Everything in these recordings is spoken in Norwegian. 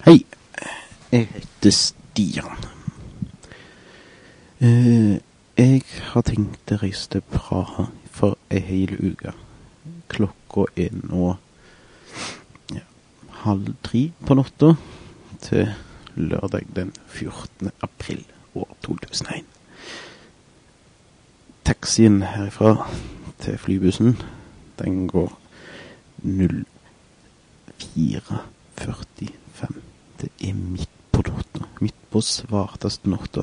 Hei, jeg heter Stian. Jeg har tenkt å reise til Praha for en hel uke. Klokka nå 2:30 på natta til lørdag den 14. april år 2001. Taxien herifra til flybussen, den går 04:45. Det midt på natta. Midt på svarteste natta.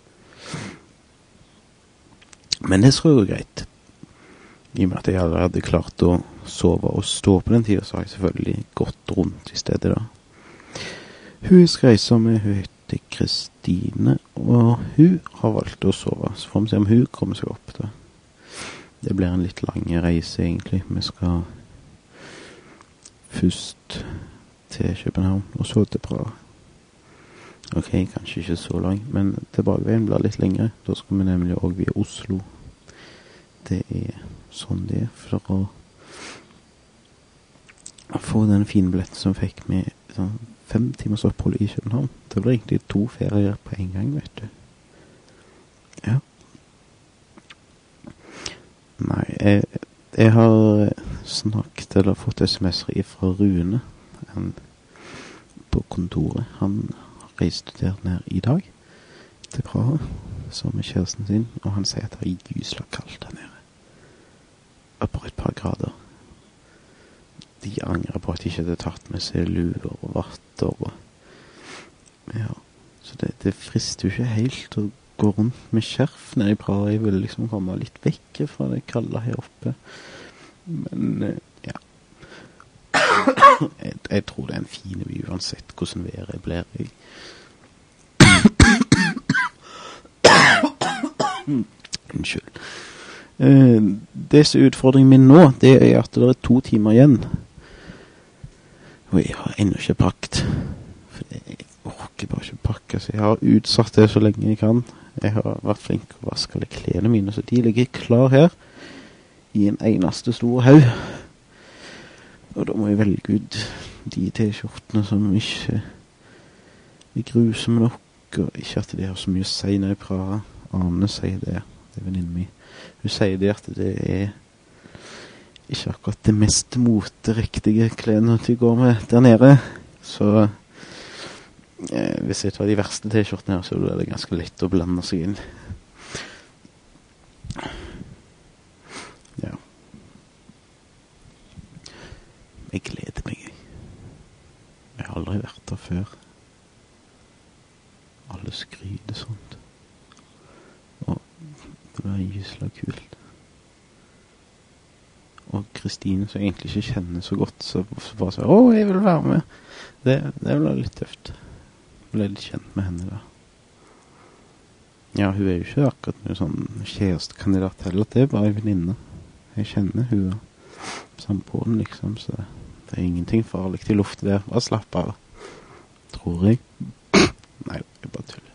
Men det tror jeg er greit. I og med at jeg allerede hadde klart å sove og stå på den tiden, så har jeg selvfølgelig gått rundt i stedet da. Hun jeg skal reise med, hun heter Kristine, og hun har valgt å sove. Så får vi se om hun kommer seg opp da. Det blir en litt lang reise egentlig. Vi skal først til København, og så til Praha. Ok, kanskje ikke så lang, men tilbakeveien blir litt lengre. Da skal vi nemlig også via Oslo. Det sånn det for å få den fine billetten som fikk med sånn 5 timers opphold i København. Det blir egentlig 2 ferier på en gang, vet du. Ja. Nei, jeg har snakket eller fått sms-er fra Rune på kontoret. Han reiste der ned i dag til Praha som med kjæresten sin, og han sier at det gysla kaldt der nede. Bare et par grader. De angrer på at de ikke hadde tatt med seg luer og vatter og ja, så det frister jo ikke helt å gå rundt med skjerf nede i Praha. Jeg vil liksom komme litt vekk fra det kalde her oppe, men ja, jeg tror det en fin by uansett hvordan været blir. Unnskyld. Det som er utfordringen min nå, det at det 2 timer igjen. Og jeg har ennå ikke pakket. For jeg orker bare ikke pakke, så jeg har utsatt det så lenge jeg kan. Jeg har vært flink å vaske alle klærne mine, så de ligger klar her i en eneste stor haug. Og da må jeg velge ut de t-skjortene som ikke er grusomme nok, og ikke at det har så mye å si når jeg prater. Ane sier det er venninnen min. Hun sier det at det ikke akkurat det mest moteriktige klærne til å gå med der nede. Så hvis jeg tar de verste t-skjortene her, så er det ganske lett å blande seg inn. Ja. Jeg gleder meg. Jeg har aldri vært der før. Alle skryter sånt. Og det var gysla kult. Og Kristine, som jeg egentlig ikke kjenner så godt, så bare sa, jeg vil være med. Det ble litt tøft. Jeg ble litt kjent med henne da. Ja, hun jo ikke akkurat noen sånn kjærestekandidat heller. Det er bare en venninne. Jeg kjenner hun sammen på den liksom, så det er ingenting farlig til luftet der. Bare slapp av, tror jeg. Nei, jeg bare tuller.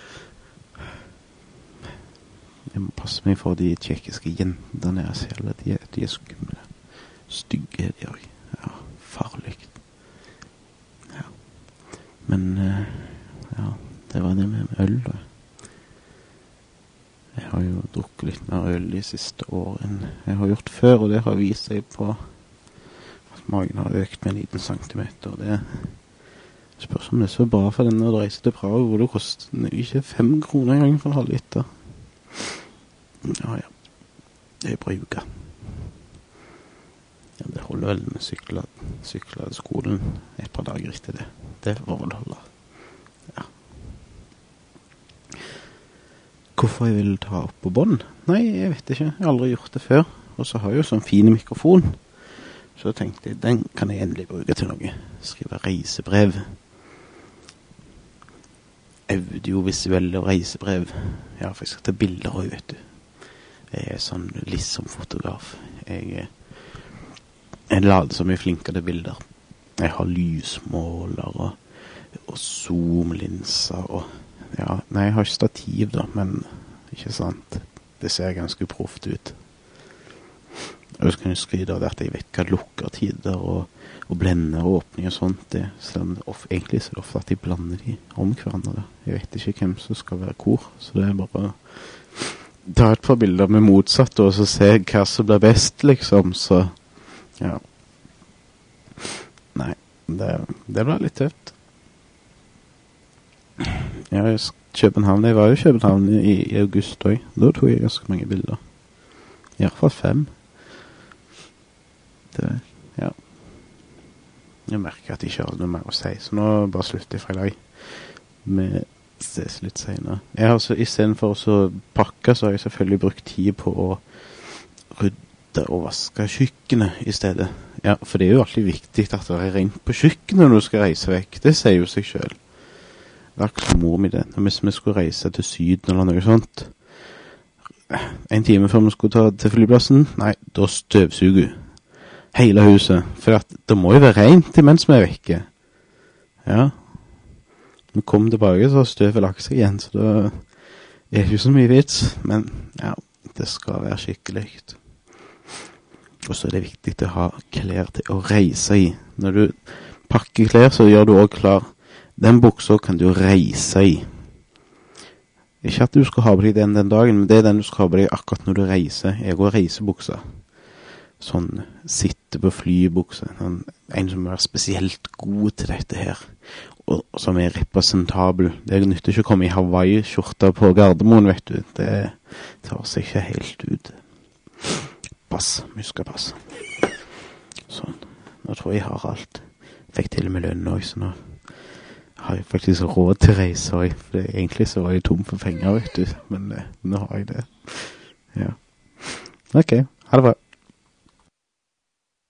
Jeg må passe meg for de tjekkiske jentene jeg ser alle. De er skumle. Stygge er de også. Ja, farlig. Ja. Men, ja, det var det med øl da. Jeg har jo drukket litt mer øl de siste årene jeg har gjort før, og det har vist seg på at magen har økt med en liten centimeter. Det spørs om det er så bra for denne å reise til Praha, hvor det koster ikke 5 kroner en gang for en halv liter. Ja. Det er bra uka. Ja, det holder vel med sykler til skolen et par dager etter det. Det får vel holde. Ja. Hvorfor jeg vil ta opp på bånd? Nei, jeg vet ikke. Jeg har aldri gjort det før. Og så har jeg jo sånn fin mikrofon. Så tenkte jeg, den kan jeg endelig bruke til noe. Skrive reisebrev. Audiovisuelle reisebrev. Ja, for jeg skal ta bilder også, vet du. Jeg er sånn litt som fotograf. Jeg lader så mye flinkere bilder. Jeg har lysmåler og zoomlinser og ja, nei, jeg har ikke stativ da, men ikke sant. Det ser ganske proft ut. Og så kan jeg skryte av at jeg vet hva lukkertider og blender og åpning og sånt det. Selv om egentlig så er det ofte at de blander de om hverandre. Jeg vet ikke hvem som skal være hvor, så det er bare å ta et par bilder med motsatt og så se hva som blir best, liksom. Så, ja. Nei, det ble litt tøft. Ja, København. Jeg var jo i København i august også. Da tog jeg ganske mange bilder. I hvert fall 5. Det, ja. Jeg merker at jeg ikke har noe mer å si, så nå bare slutter jeg for i dag. Vi ses litt senere. Jeg har så, i stedet for å pakke, så har jeg selvfølgelig brukt tid på å rydde og vaske kjøkkenet i stedet. Ja, for det er jo alltid viktig at det er rent på kjøkkenet når du skal reise vekk. Det sier jo seg selv. Det er akkurat som mor mi det. Hvis vi skulle reise til Syden eller noe sånt, en time før vi skulle ta til flyplassen, nei, da støvsuger hele huset. For at det må jo være rent imens vi er vekke. Ja. Vi kom tilbake, så har støvet lagt seg igjen, så da er det ikke så mye vits. Men ja, det skal være skikkelig. Og så er det viktig å ha klær til å reise i. Når du pakker klær, så gjør du også klar. Den buksa kan du reise i. Ikke at du skal ha på deg den dagen, men det er den du skal ha på deg akkurat når du reiser. Jeg går reisebuksa. Sånn sitte på flybuksa. En som er spesielt god til dette her. Og som er representabel. Det er nyttig ikke å komme i Hawaii-skjorta på Gardermoen, vet du. Det tar seg ikke helt ut. Pass, muskapass. Sånn. Nå tror jeg har alt. Fikk til med lønn også, så nå har jeg faktisk råd til reise også, for egentlig så var jeg tom for penger, vet du, men nå har jeg det. Ja. Ok, ha det bra.